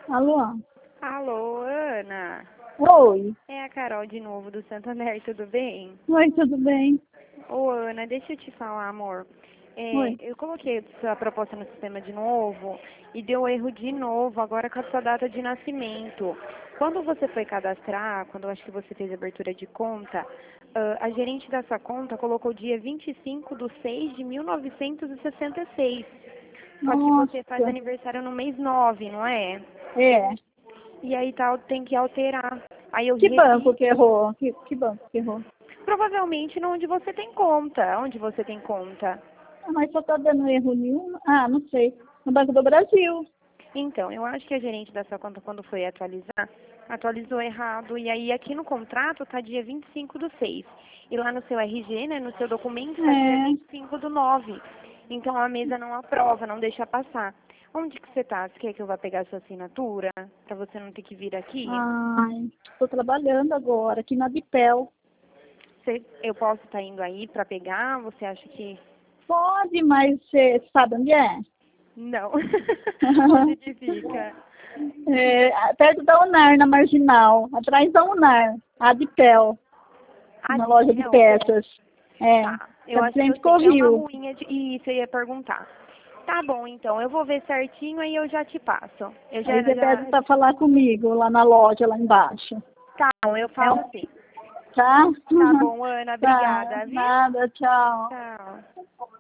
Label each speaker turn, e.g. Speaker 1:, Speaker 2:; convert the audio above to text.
Speaker 1: Alô?
Speaker 2: Alô, Ana?
Speaker 1: Oi.
Speaker 2: É a Carol de novo do Santander, tudo bem?
Speaker 1: Oi, tudo bem?
Speaker 2: Ô, Ana, deixa eu te falar, amor.
Speaker 1: Oi.
Speaker 2: Eu coloquei sua proposta no sistema de novo e deu erro de novo, agora com a sua data de nascimento. Quando você foi cadastrar, quando eu acho que você fez a abertura de conta, a gerente da sua conta colocou dia 25/6 de 1966. Só que você faz
Speaker 1: Nossa.
Speaker 2: aniversário no mês 9, não é?
Speaker 1: É.
Speaker 2: E aí tal, tem que alterar. Aí eu
Speaker 1: Que banco
Speaker 2: refiz.
Speaker 1: que errou? Que banco que errou?
Speaker 2: Provavelmente onde você tem conta. Onde você tem conta?
Speaker 1: Ah, mas só tá dando erro nenhum. Ah, não sei. No Banco do Brasil.
Speaker 2: Então, eu acho que a gerente da sua conta, quando foi atualizar, atualizou errado. E aí aqui no contrato tá dia 25/6. E lá no seu RG, né, no seu documento, tá dia
Speaker 1: É.
Speaker 2: 25/9. Então a mesa não aprova, não deixa passar. Onde que você tá? Você quer que eu vá pegar a sua assinatura? Pra você não ter que vir aqui?
Speaker 1: Ai, estou trabalhando agora, aqui na Bipel.
Speaker 2: Eu posso estar indo aí pra pegar? Você acha que...
Speaker 1: Pode, mas você sabe onde é?
Speaker 2: Não. Onde que fica?
Speaker 1: É, perto da Unar, na Marginal. Atrás da Unar, a Bipel.
Speaker 2: A
Speaker 1: Uma
Speaker 2: de
Speaker 1: loja de
Speaker 2: Pel?
Speaker 1: peças. É.
Speaker 2: Tá. Eu
Speaker 1: Tá de
Speaker 2: acho que eu
Speaker 1: frente com
Speaker 2: sei.
Speaker 1: o
Speaker 2: É uma
Speaker 1: Rio.
Speaker 2: ruinha de... Isso, eu ia perguntar. Tá bom, então. Eu vou ver certinho aí eu já te passo. Eu
Speaker 1: Aí
Speaker 2: já,
Speaker 1: você pede
Speaker 2: já...
Speaker 1: para falar comigo lá na loja, lá embaixo.
Speaker 2: Tá bom, eu
Speaker 1: É
Speaker 2: faço
Speaker 1: um,
Speaker 2: sim.
Speaker 1: tá?
Speaker 2: Tá bom, Ana.
Speaker 1: Tá,
Speaker 2: Obrigada, viu?
Speaker 1: nada, tchau.
Speaker 2: Tchau.